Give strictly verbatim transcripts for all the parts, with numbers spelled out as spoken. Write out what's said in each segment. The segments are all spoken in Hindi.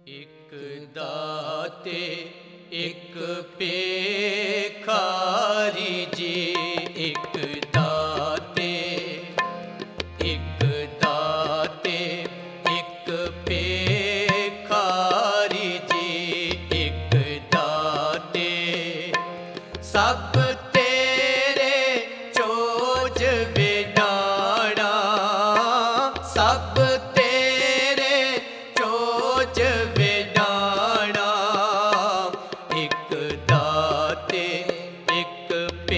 एक दाते एक पेखारी जी, एक दाते एक दाते एक पेखारी जी, एक दाते सब तेरे चोज विडाणा, सब तेरे चोज विडाणा। एक दाते एक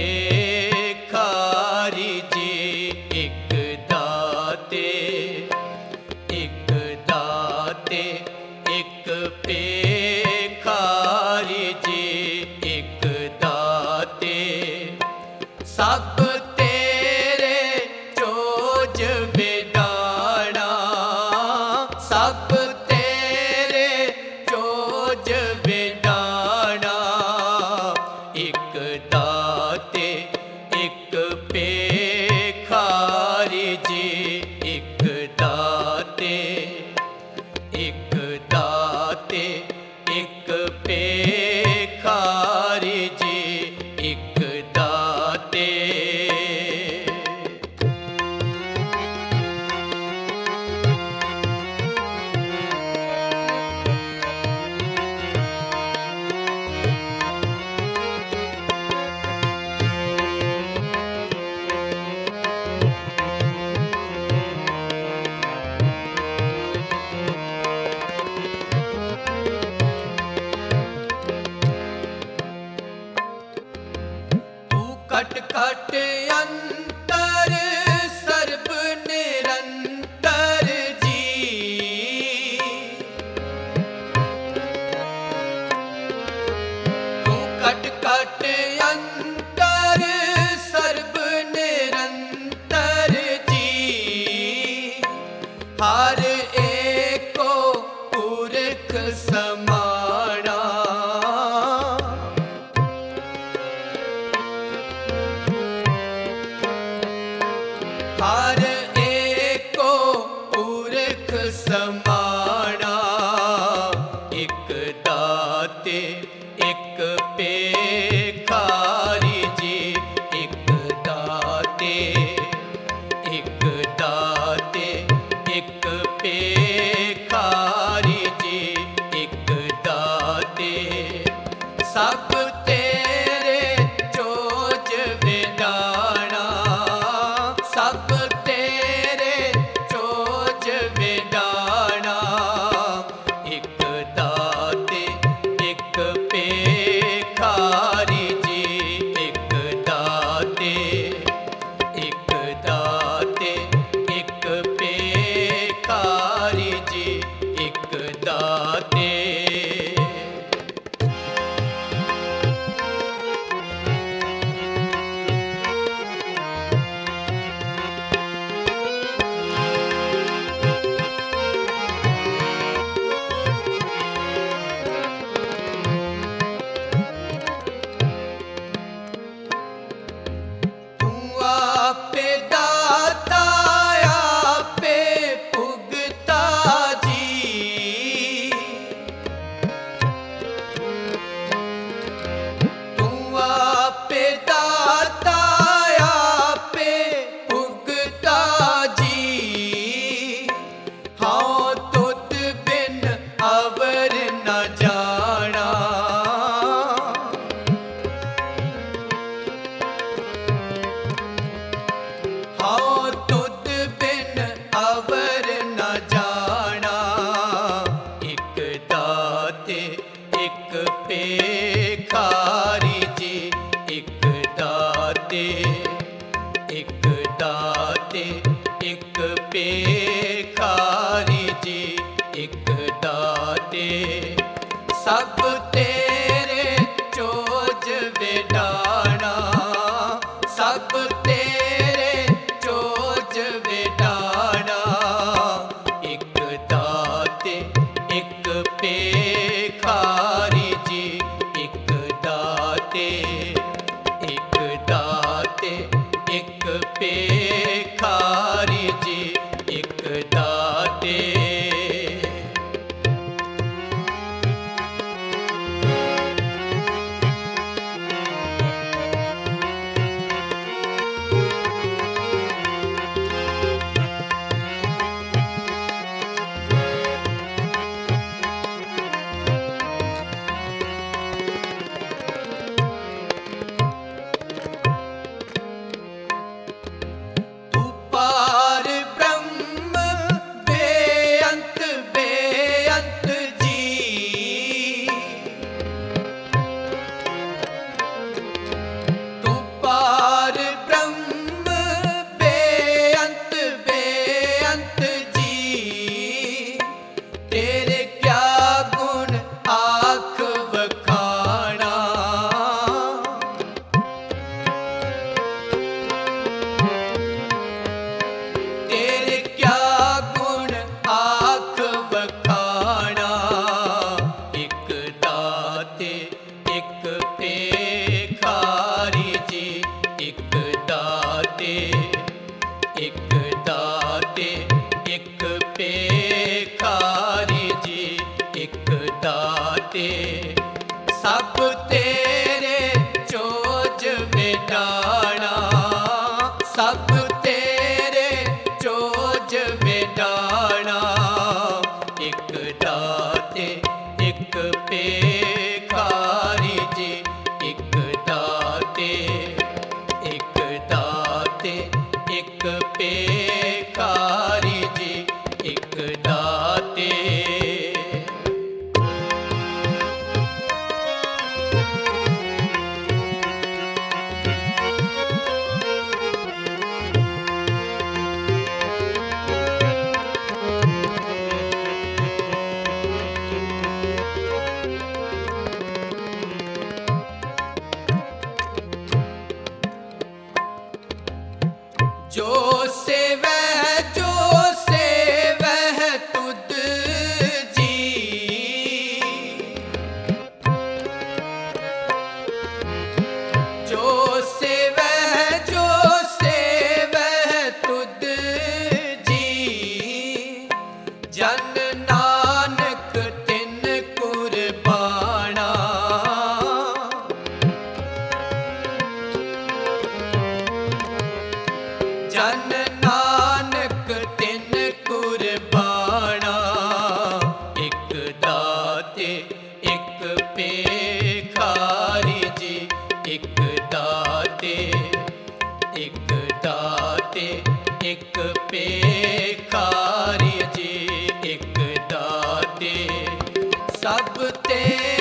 पेखारी जी, एक दाते एक दाते एक पेखारी जी, एक दाते सब तेरे चोज विडाणा, सब तेरे चोज विडाणा। एक दाते एक पेखारी जी, एक दाते एक दाते एक पेखारी जी, एक दाते। कट कट अंतर सर्ब निरंतर जी, तू कट कट अंतर सर्ब निरंतर जी। हर एको पुरख समाना, हर एको पुरख समाना। एक दाते एक पेखारी जी, एक दाते एक दाते एक पेखारी जी, एक दाते सब तेरे चोज विडाणा, सब तेरे चोज विडाणा। एक दाते एक पेखारी जी, एक दाते एक दाते एक पेखारी जी, एक दाते। एक पेखारी जी, एक दाते एक दाते एक पेखारी जी, एक दाते सब तेरे चोज विडाणा, सब तेरे चोज विडाणा। एक दाते एक पेखारी जी, एक दाते एक दाते एक पेखारी जी, एक दाते। नानक तिन कुरबाना। जन नानक तिन कुरबाना। एक दाते एक पेखारी जी, एक दाते एक दाते एक पेखारी जी, एक दाते सब ते